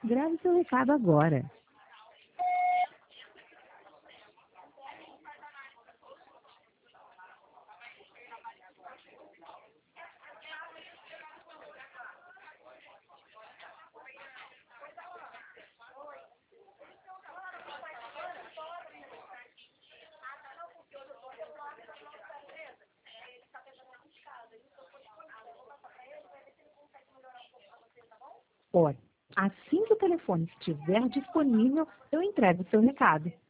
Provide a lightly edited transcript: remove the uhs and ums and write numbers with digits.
Grave seu recado agora. Ora, assim que o telefone estiver disponível, eu entrego o seu recado.